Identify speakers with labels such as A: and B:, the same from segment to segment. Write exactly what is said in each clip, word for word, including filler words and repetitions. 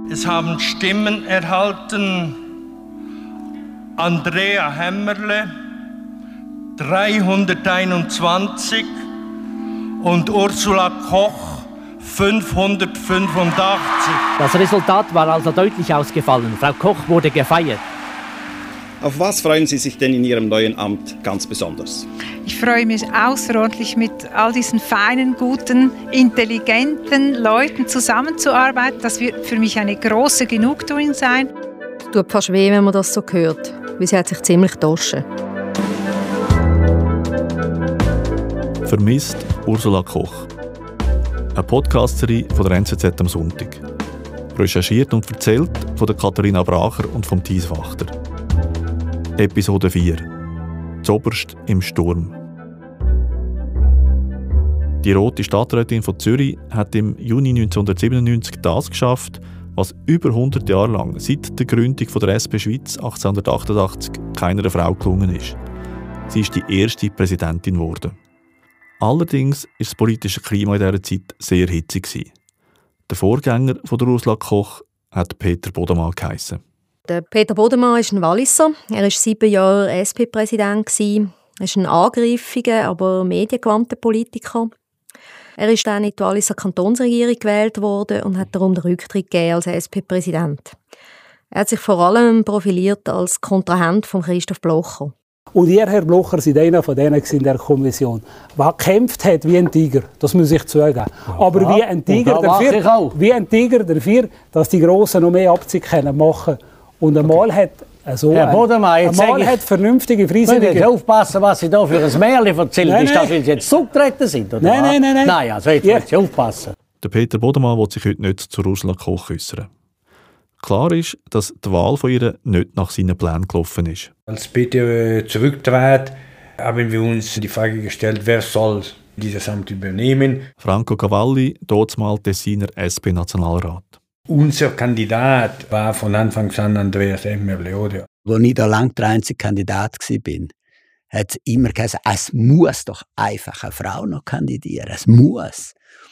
A: Es haben Stimmen erhalten Andrea Hämmerle dreihunderteinundzwanzig und Ursula Koch fünfhundertfünfundachtzig.
B: Das Resultat war also deutlich ausgefallen. Frau Koch wurde gefeiert.
C: Auf was freuen Sie sich denn in Ihrem neuen Amt ganz besonders?
D: Ich freue mich außerordentlich, mit all diesen feinen, guten, intelligenten Leuten zusammenzuarbeiten. Das wird für mich eine große Genugtuung sein.
E: Es tut fast weh, wenn man das so hört, weil sie hat sich ziemlich getoschen.
F: Vermisst Ursula Koch. Eine Podcast-Serie von der N Z Z am Sonntag. Recherchiert und erzählt von der Katharina Bracher und vom Thies Wachter. Episode vier. Zoberst im Sturm. Die rote Stadträtin von Zürich hat im Juni neunzehnhundertsiebenundneunzig das geschafft, was über hundert Jahre lang seit der Gründung der S P Schweiz achtzehnhundertachtundachtzig keiner Frau gelungen ist. Sie ist die erste Präsidentin geworden. Allerdings war das politische Klima in dieser Zeit sehr hitzig. Der Vorgänger von der Ursula Koch hat Peter Bodemann geheissen.
E: Der Peter Bodemann ist ein Walliser. Er war sieben Jahre S P-Präsident. Er ist ein angriffiger, aber mediengewandter Politiker. Er ist dann in die Walliser Kantonsregierung gewählt worden und hat darum den Rücktritt gegeben als S P-Präsident. Er hat sich vor allem profiliert als Kontrahent von Christoph Blocher.
G: Und ihr, Herr Blocher, seid einer von denen in der Kommission, der gekämpft hat wie ein Tiger. Das muss ich zugeben. Aber wie ein Tiger dafür, wie ein Tiger dafür, dass die Grossen noch mehr Abzüge machen können. Und einmal hat so
H: Herr Bodemann, jetzt
G: einmal hat vernünftige Friesiger...
H: Müssen Sie aufpassen, was Sie da für ein Märchen erzählen. Nein, ist das, weil Sie jetzt zurückgetreten sind? Oder
G: nein, nein, nein, nein.
H: Nein, also jetzt müssen Sie aufpassen.
F: Der Peter Bodemann will sich heute nicht zu Ursula Koch äußern. Klar ist, dass die Wahl von ihr nicht nach seinen Plänen gelaufen ist.
I: Als Peter zurücktrat, haben wir uns die Frage gestellt, wer soll dieses Amt übernehmen.
F: Franco Cavalli, damals Tessiner S P-Nationalrat.
I: Unser Kandidat war von Anfang an Andreas Hämmerle, oder?
J: Als ich da lange der einzige Kandidat war, hat es immer gesagt, es muss doch einfach eine Frau noch kandidieren. Es muss.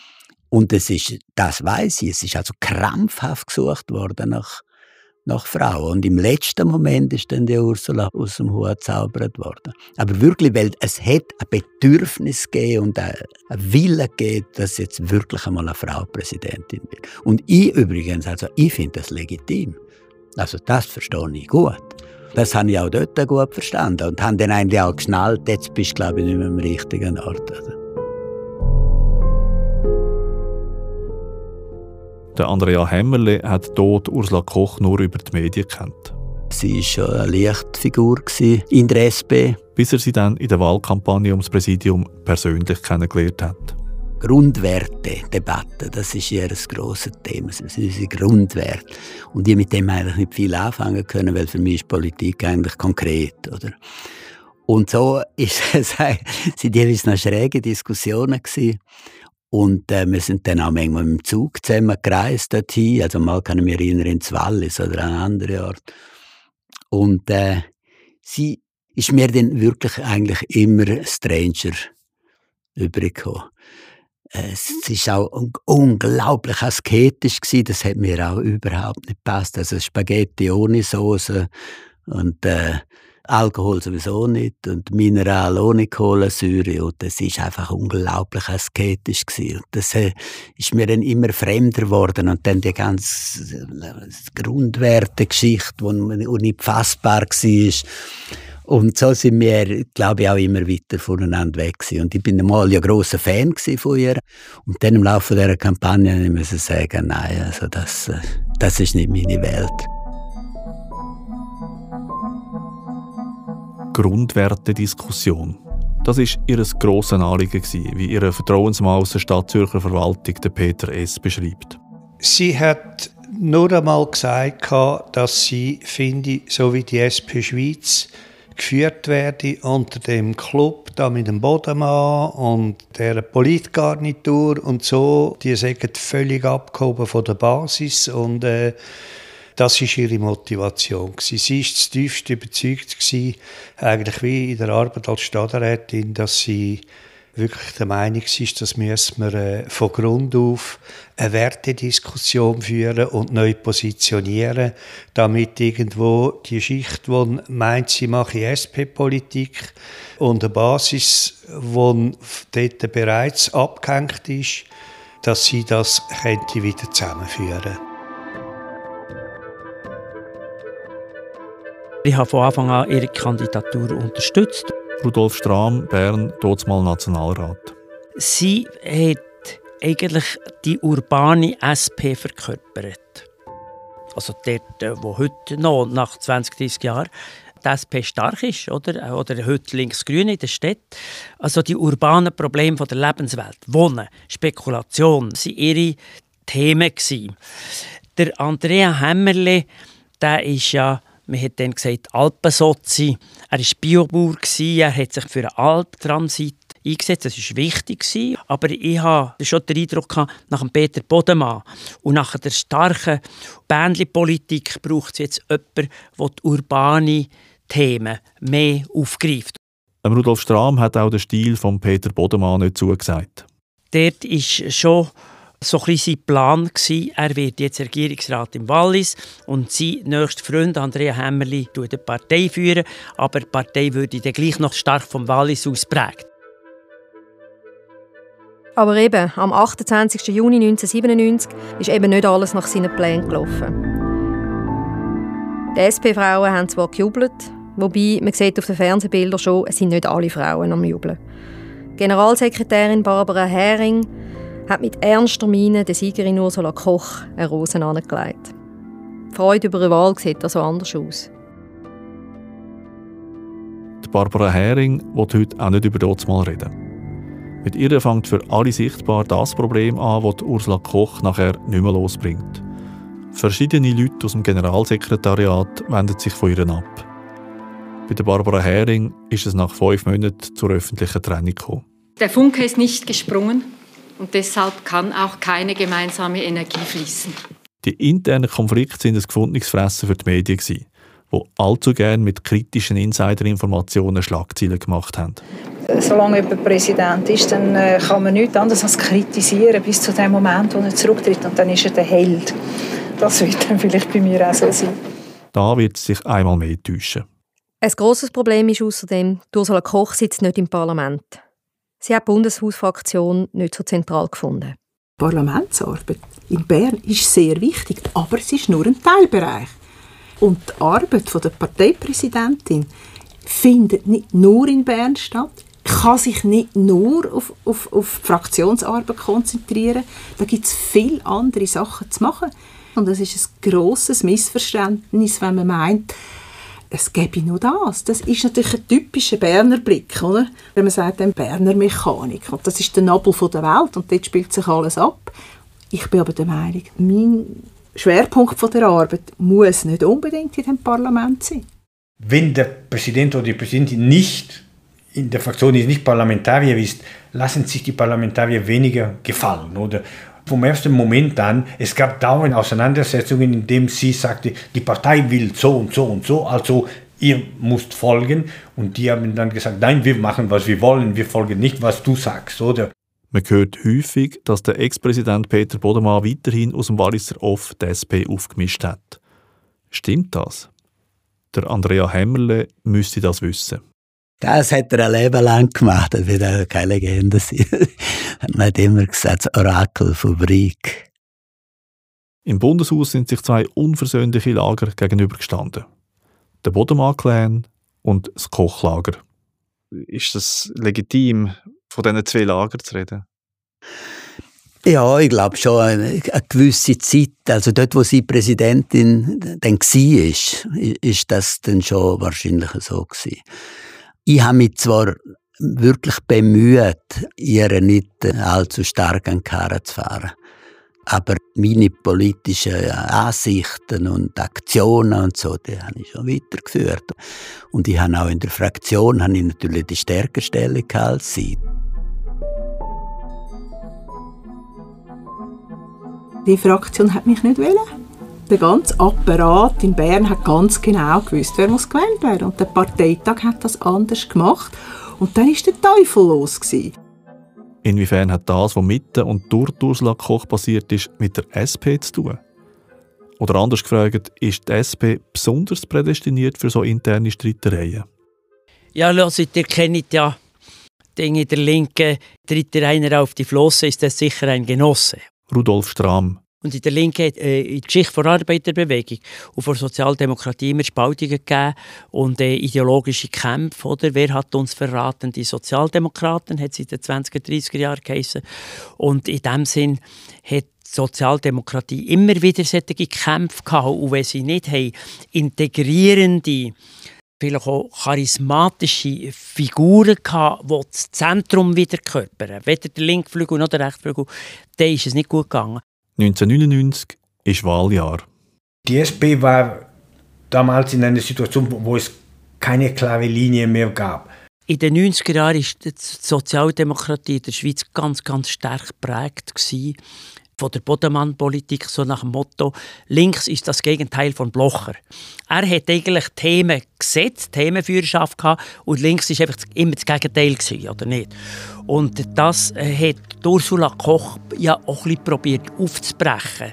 J: Und es ist, das weiss ich, es ist also krampfhaft gesucht worden nach, nach Frauen. Und im letzten Moment ist dann die Ursula aus dem Hut gezaubert worden. Aber wirklich, weil es hat ein Bedürfnis gegeben und ein Wille gegeben, dass jetzt wirklich einmal eine Frau Präsidentin wird. Und ich übrigens, also ich finde das legitim. Also das verstehe ich gut. Das habe ich auch dort gut verstanden und habe dann eigentlich auch geschnallt, jetzt bist du, glaube ich, nicht mehr am richtigen Ort. Oder?
F: Der Andrea Hämmerle hat dort Ursula Koch nur über die Medien gekannt.
J: Sie war schon eine Lichtfigur in der S P.
F: Bis er sie dann in der Wahlkampagne ums Präsidium persönlich kennengelernt hat.
J: Grundwerte-Debatte, das ist ihr ein grosses Thema. Das sind unsere Grundwerte. Und ich mit dem eigentlich nicht viel anfangen können, weil für mich ist Politik eigentlich konkret. Oder? Und so ist es, sind jeweils noch schräge Diskussionen gewesen. Und äh, wir sind dann auch manchmal mit dem Zug zusammen gereist dorthin. Also mal kann ich mich erinnern, ins Wallis oder an einen anderen Ort. Und äh, sie ist mir dann wirklich eigentlich immer Stranger übergekommen. Äh, sie war auch un- unglaublich asketisch gewesen. Das hat mir auch überhaupt nicht gepasst. Also Spaghetti ohne Soße und äh, Alkohol sowieso nicht und Mineral ohne Kohlensäure. Und das ist einfach unglaublich asketisch gewesen. Und das äh, ist mir dann immer fremder geworden. Und dann die ganze äh, Grundwertegeschichte, die nicht fassbar war. Und so sind wir, glaube ich, auch immer weiter voneinander weg gewesen. Und ich bin einmal ja grosser Fan von ihr. Und dann im Laufe dieser Kampagne muss ich sagen, nein, also das, äh, das ist nicht meine Welt.
F: Grundwertediskussion. Das war ihr grosses Anliegen, wie ihre Vertrauensmann aus der Stadtzürcher Verwaltung, der Peter S., beschreibt.
K: Sie hat nur einmal gesagt, dass sie, finde, so wie die S P Schweiz geführt werde unter dem Club da mit dem Bodemann und der Politgarnitur und so. Die sind völlig abgehoben von der Basis und äh, das war ihre Motivation. Sie war zutiefst überzeugt, eigentlich wie in der Arbeit als Stadträtin, dass sie wirklich der Meinung ist, dass müssen wir äh, von Grund auf eine Wertediskussion führen und neu positionieren, damit irgendwo die Schicht, die meint, sie mache S P-Politik und eine Basis, die dort bereits abgehängt ist, dass sie das könnte wieder zusammenführen.
L: Ich habe von Anfang an ihre Kandidatur unterstützt.
F: Rudolf Strahm, Bern, dortmal Nationalrat.
L: Sie hat eigentlich die urbane S P verkörpert. Also dort, wo heute noch, nach zwanzig, dreissig Jahren, die S P stark ist, oder, oder heute links-grün in der Stadt. Also die urbanen Probleme der Lebenswelt, Wohnen, Spekulation, waren ihre Themen. Der Andrea Hämmerle, der ist ja, man hat dann gesagt, Alpensozi. Er war Biobauer, er hat sich für einen Alptransit eingesetzt, das war wichtig. Aber ich hatte schon den Eindruck, nach dem Peter Bodemann und nach der starken Bändli-Politik braucht es jetzt jemanden, der die urbanen Themen mehr aufgreift.
F: Rudolf Strahm hat auch den Stil von Peter Bodemann nicht zugesagt.
L: Dort war schon so ein bisschen sein Plan. Er wird jetzt Regierungsrat im Wallis und sein nächster Freund Andrea Hämmerli führt die Partei führen, aber die Partei würde dann gleich noch stark vom Wallis aus prägen.
E: Aber eben, am achtundzwanzigsten Juni neunzehnhundertsiebenundneunzig ist eben nicht alles nach seinen Plänen gelaufen. Die S P-Frauen haben zwar gejubelt, wobei man sieht auf den Fernsehbildern schon, es sind nicht alle Frauen am Jubeln. Generalsekretärin Barbara Häring hat mit ernster Miene der Siegerin Ursula Koch eine Rose angelegt. Die Freude über eine Wahl sieht also anders aus.
F: Die Barbara Häring will heute auch nicht über das mal reden. Mit ihr fängt für alle sichtbar das Problem an, das Ursula Koch nachher nicht mehr losbringt. Verschiedene Leute aus dem Generalsekretariat wenden sich von ihr ab. Bei der Barbara Häring ist es nach fünf Monaten zur öffentlichen Trennung gekommen.
M: Der Funke ist nicht gesprungen und deshalb kann auch keine gemeinsame Energie fließen.
F: Die internen Konflikte sind ein gefundenes Fressen für die Medien, die allzu gerne mit kritischen Insiderinformationen Schlagzeilen gemacht haben.
N: Solange jemand Präsident ist, dann kann man nichts anderes als kritisieren bis zu dem Moment, wo er zurücktritt. Und dann ist er der Held. Das wird dann vielleicht bei mir auch so sein.
F: Da wird es sich einmal mehr täuschen.
E: Ein grosses Problem ist außerdem, Ursula Koch sitzt nicht im Parlament. Sie hat die Bundeshausfraktion nicht so zentral gefunden.
O: Die Parlamentsarbeit in Bern ist sehr wichtig, aber es ist nur ein Teilbereich. Und die Arbeit der Parteipräsidentin findet nicht nur in Bern statt, kann sich nicht nur auf, auf, auf die Fraktionsarbeit konzentrieren. Da gibt es viele andere Sachen zu machen. Und es ist ein grosses Missverständnis, wenn man meint, es gäbe nur das. Das ist natürlich ein typischer Berner Blick, oder? Wenn man sagt, eine Berner Mechanik. Und das ist der Nabel der Welt und dort spielt sich alles ab. Ich bin aber der Meinung, mein Schwerpunkt der Arbeit muss nicht unbedingt in dem Parlament sein.
I: Wenn der Präsident oder die Präsidentin nicht in der Fraktion ist, nicht Parlamentarier ist, lassen sich die Parlamentarier weniger gefallen. Oder vom ersten Moment an, es gab dauernd Auseinandersetzungen, in denen sie sagte, die Partei will so und so und so, also ihr müsst folgen. Und die haben dann gesagt, nein, wir machen, was wir wollen, wir folgen nicht, was du sagst. Oder?
F: Man hört häufig, dass der Ex-Präsident Peter Bodemann weiterhin aus dem Walliser Off die S P aufgemischt hat. Stimmt das? Der Andrea Hämmerle müsste das wissen.
J: Das hat er ein Leben lang gemacht, das wird auch keine Legende sein. Man hat immer gesagt, das Orakel von Brieg.
F: Im Bundeshaus sind sich zwei unversöhnliche Lager gegenübergestanden. Der Bodemann-Clan und das Kochlager.
P: Ist es legitim, von diesen zwei Lagern zu reden?
J: Ja, ich glaube schon, eine, eine gewisse Zeit, also dort, wo sie Präsidentin dann war, ist, ist das dann schon wahrscheinlich so gewesen. Ich habe mich zwar wirklich bemüht, ihr nicht allzu stark an den Karren zu fahren, aber meine politischen Ansichten und Aktionen und so, die habe ich schon weitergeführt. Und ich habe auch in der Fraktion habe ich natürlich die stärkere Stellung als sie.
O: Die Fraktion hat mich nicht wollen. Der ganze Apparat in Bern hat ganz genau gewusst, wer muss gewählt werden. Und der Parteitag hat das anders gemacht. Und dann war der Teufel los.
F: Inwiefern hat das, was mit und durch Ursula Koch passiert ist, mit der S P zu tun? Oder anders gefragt, ist die S P besonders prädestiniert für so interne Streitereien?
L: Ja, hört, ihr kennt ja Dinge in der Linken, tritt der einer auf die Flosse, ist das sicher ein Genosse.
F: Rudolf Strahm. Und
L: in der Linken, äh, in der Geschichte der Arbeiterbewegung und der Sozialdemokratie immer Spaltungen gegeben und äh, ideologische Kämpfe. Oder? Wer hat uns verraten? Die Sozialdemokraten, hat es in den zwanziger, dreissiger Jahren geheißen. Und in diesem Sinn hat die Sozialdemokratie immer wieder solche Kämpfe gehabt. Und wenn sie nicht haben, integrierende, vielleicht auch charismatische Figuren gehabt, die das Zentrum wieder körpern, weder der linke Flügel noch der rechte Flügel, dann ist es nicht gut gegangen.
F: neunzehnhundertneunundneunzig ist Wahljahr.
I: Die S P war damals in einer Situation, wo es keine klare Linie mehr gab.
L: In den neunziger Jahren war die Sozialdemokratie in der Schweiz ganz, ganz stark geprägt von der Bodemann-Politik, so nach dem Motto, links ist das Gegenteil von Blocher. Er hat eigentlich Themen gesetzt, Themenführerschaft gehabt, und links war einfach immer das Gegenteil gewesen, oder nicht? Und das hat Ursula Koch ja auch ein bisschen probiert aufzubrechen.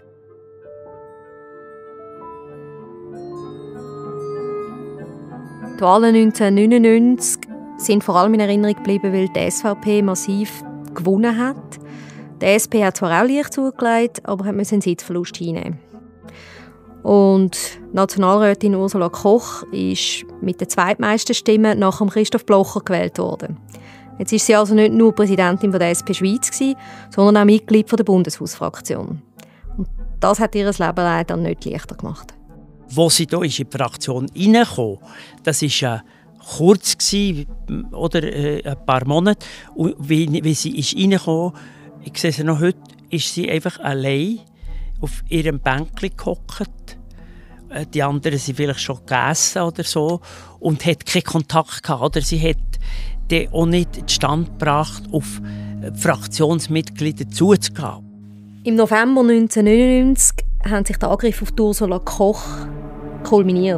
E: Die Wahlen neunzehnhundertneunundneunzig sind vor allem in Erinnerung geblieben, weil die S V P massiv gewonnen hat. Die S P hat zwar auch leicht zugelegt, aber hat einen Sitzverlust hinnehmen. Und Nationalrätin Ursula Koch ist mit den zweitmeisten Stimmen nach Christoph Blocher gewählt worden. Jetzt ist sie also nicht nur Präsidentin der S P Schweiz gewesen, sondern auch Mitglied der Bundeshausfraktion. Und das hat ihr Leben leider nicht leichter gemacht.
L: Als sie hier in die Fraktion hineinkam, das war äh, kurz, gewesen, oder äh, ein paar Monate. Und wie, wie sie hineinkam, ich sehe sie noch heute, ist sie einfach allein auf ihrem Bänkchen gehockt. Die anderen sind vielleicht schon gegessen oder so und hat keinen Kontakt gehabt. Oder sie hat die auch nicht zustande gebracht, auf Fraktionsmitglieder zuzugehen.
E: Im November neunzehnhundertneunundneunzig haben sich die Angriffe auf Ursula Koch kulminiert.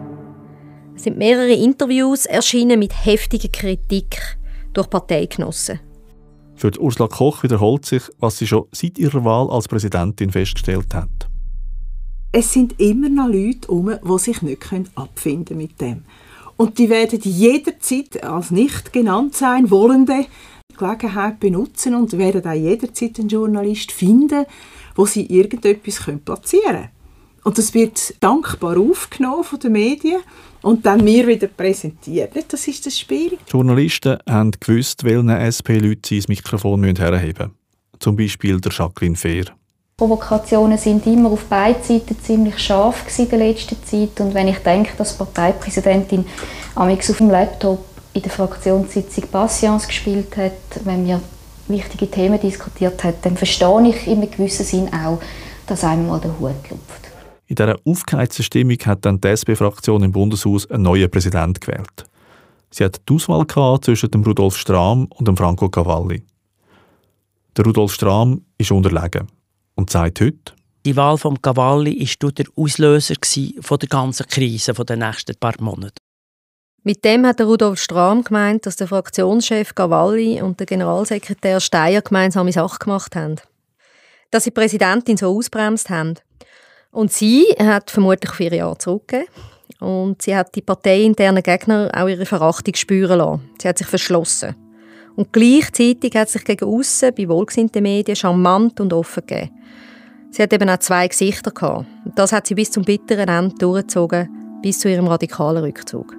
E: Es sind mehrere Interviews erschienen mit heftiger Kritik durch Parteigenossen.
F: Für die Ursula Koch wiederholt sich, was sie schon seit ihrer Wahl als Präsidentin festgestellt hat.
O: Es sind immer noch Leute herum, die sich nicht abfinden können mit dem. Und die werden jederzeit als nicht genannt sein wollende Gelegenheit benutzen und werden auch jederzeit einen Journalist finden, wo sie irgendetwas platzieren können. Und das wird dankbar aufgenommen von den Medien und dann mir wieder präsentiert. Das ist das Spiel.
F: Die Journalisten haben gewusst, welchen S P-Leuten sie das Mikrofon herheben müssen. Zum Beispiel der Jacqueline Fehr.
Q: Provokationen sind immer auf beiden Seiten ziemlich scharf in der letzten Zeit. Und wenn ich denke, dass die Parteipräsidentin amigs auf dem Laptop in der Fraktionssitzung Patience gespielt hat, wenn wir wichtige Themen diskutiert hat, dann verstehe ich in einem gewissen Sinn auch, dass einem mal der Hut lupft.
F: In dieser aufgeheizten Stimmung hat dann die S P-Fraktion im Bundeshaus einen neuen Präsidenten gewählt. Sie hat die Auswahl gehabt zwischen dem Rudolf Strahm und dem Franco Cavalli. Der Rudolf Strahm ist unterlegen und sagt heute:
L: Die Wahl von Cavalli war der Auslöser von der ganzen Krise der nächsten paar Monate.
E: Mit dem hat der Rudolf Strahm gemeint, dass der Fraktionschef Cavalli und der Generalsekretär Steyer gemeinsame Sache gemacht haben. Dass sie die Präsidentin so ausbremst haben. Und sie hat vermutlich auf ihre Jahre zurückgegeben. Und sie hat die parteiinternen Gegner auch ihre Verachtung spüren lassen. Sie hat sich verschlossen. Und gleichzeitig hat sie sich gegen aussen bei wohlgesinnten Medien charmant und offen gegeben. Sie hat eben auch zwei Gesichter gehabt. Und das hat sie bis zum bitteren Ende durchgezogen, bis zu ihrem radikalen Rückzug.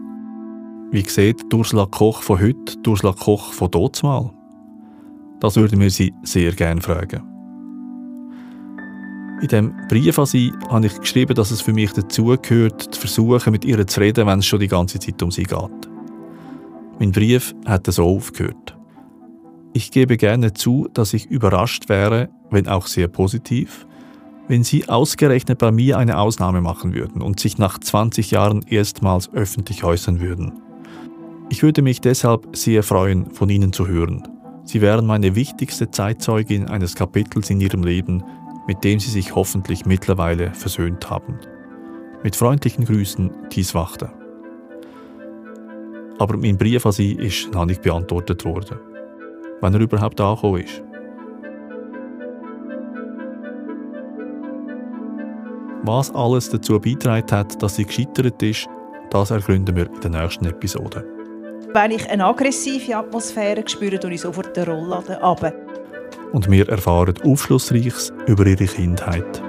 F: Wie sieht Ursula Koch von heute Ursula Koch von dazumal? Das würden wir sie sehr gerne fragen. In diesem Brief an sie habe ich geschrieben, dass es für mich dazugehört, zu versuchen, mit ihr zu reden, wenn es schon die ganze Zeit um sie geht. Mein Brief hat so aufgehört. Ich gebe gerne zu, dass ich überrascht wäre, wenn auch sehr positiv, wenn Sie ausgerechnet bei mir eine Ausnahme machen würden und sich nach zwanzig Jahren erstmals öffentlich äußern würden. Ich würde mich deshalb sehr freuen, von Ihnen zu hören. Sie wären meine wichtigste Zeitzeugin eines Kapitels in Ihrem Leben, mit dem Sie sich hoffentlich mittlerweile versöhnt haben. Mit freundlichen Grüßen, Thies Wachter. Aber mein Brief an Sie ist noch nicht beantwortet worden. wenn er überhaupt angekommen ist. Was alles dazu beigetragen hat, dass sie gescheitert ist, das ergründen wir in der nächsten Episode.
R: Wenn ich eine aggressive Atmosphäre spüre, tue ich sofort den Rollladen runter.
F: Und wir erfahren Aufschlussreiches über ihre Kindheit.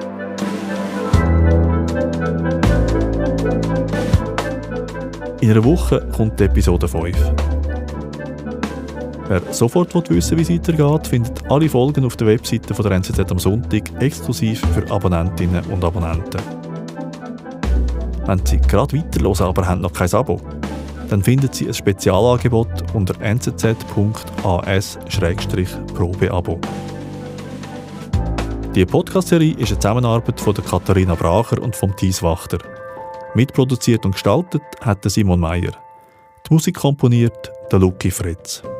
F: In einer Woche kommt die Episode fünf. Wer sofort wissen will, wie es weitergeht, findet alle Folgen auf der Webseite von der N Z Z am Sonntag exklusiv für Abonnentinnen und Abonnenten. Wenn Sie gerade weiterhören, aber haben noch kein Abo, dann finden Sie ein Spezialangebot unter n z z punkt a s schrägstrich probeabo. Die Podcast-Serie ist eine Zusammenarbeit von der Katharina Bracher und vom Thies Wachter. Mitproduziert und gestaltet hat Simon Meyer. Die Musik komponiert der Lucky Fritz.